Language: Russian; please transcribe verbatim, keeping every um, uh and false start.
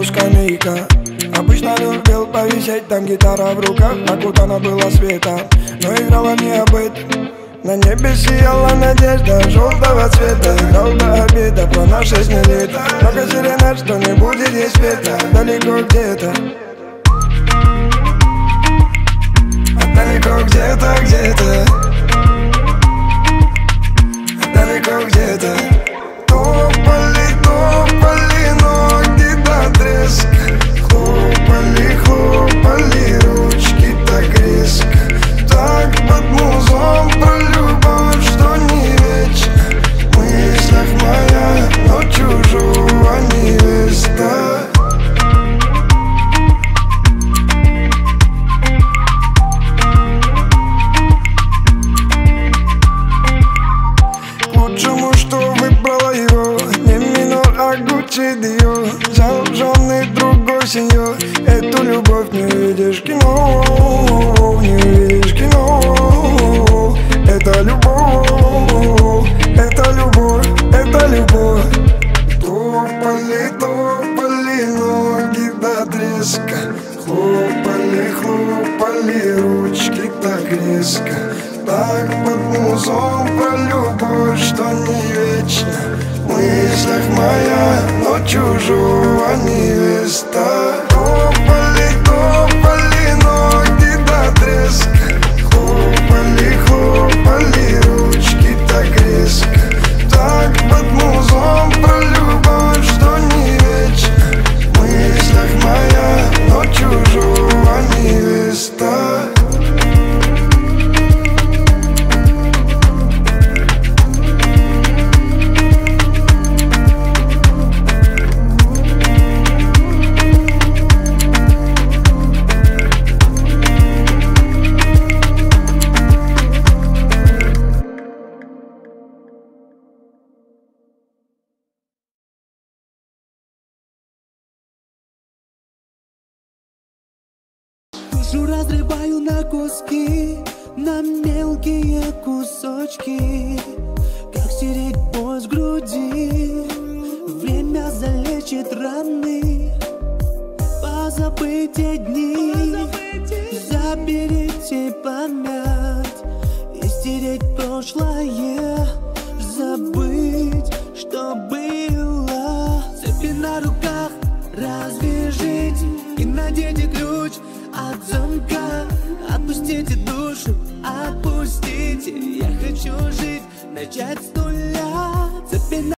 скамейка. Обычно любил повисеть, там гитара в руках, а куда было света, но играла не об этом. На небе сияла надежда желтого цвета. Играл до обеда про наши с ней лето. Много сиренад, что не будет здесь света. Далеко где-то, далеко где-то, где-то, далеко где-то. Топали, топали ноги до треска. Хлопали, хлопали ручки так резко. Так под музон про любовь, что не вечно. В мыслях моя, но чужого невеста. К лучшему, что выбрала его, не минор, а Гуччи Диор. Взял в жены другой сеньор. Эту любовь не видишь в кино, не видишь в кино. Это любовь, это любовь, это любовь. Топали, топали ноги до треска. Хлопали, хлопали ручки так резко. Так под музон про любовь, что не вечно. В мыслях моя, но чужого невеста. Топали, топали ноги до треска. Хлопали, хлопали ручки так резко. Так под музон про любовь, что не вечно. В мыслях моя, но чужого невеста. Душу разрываю на куски, на мелкие кусочки. Как стереть боль с груди? Время залечит раны. Позабыте дни, заберите память и стереть прошлое, забыть, что было. Цепи на руках развяжите и наденьте ключ от замка. Отпустите душу, отпустите. Я хочу жить, начать с нуля. Цепи на